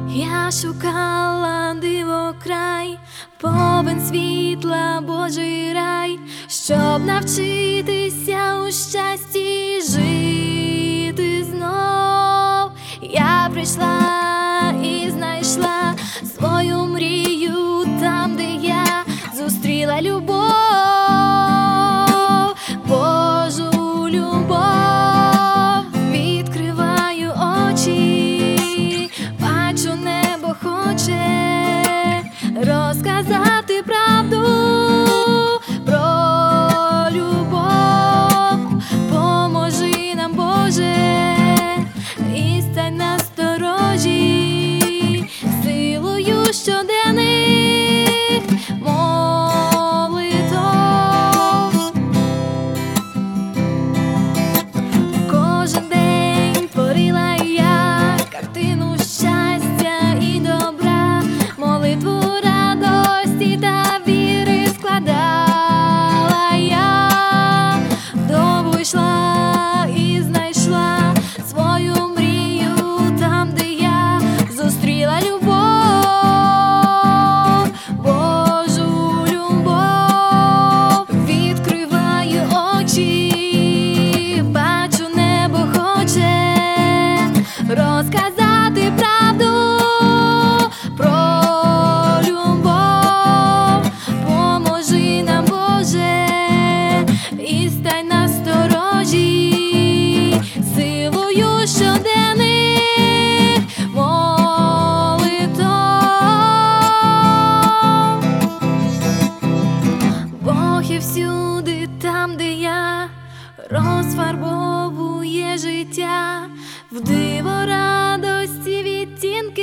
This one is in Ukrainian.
Я шукала диво край, повен світла Божий рай, щоб навчитися у щасті жити знов. Я прийшла і знайшла свою мрію там, де я зустріла любов, Божу любов. Відкриваю очі, бачу, небо хоче розказати правду про любов. Поможи нам, Боже, і стань на сторожі силою щоденних молитов. Кожен день творила я картину щастя і добра, молитву радості та віри складала я. Довго йшла і знайшла свою мрію там, де я зустріла любов, Божу любов. Відкриваю очі, бачу, небо хоче розказати правду про любов. Поможи нам, Боже, і стань на сторожі силою щоденних молитов. Бог є всюди там, де я, розфарбовує життя в диво радості відтінки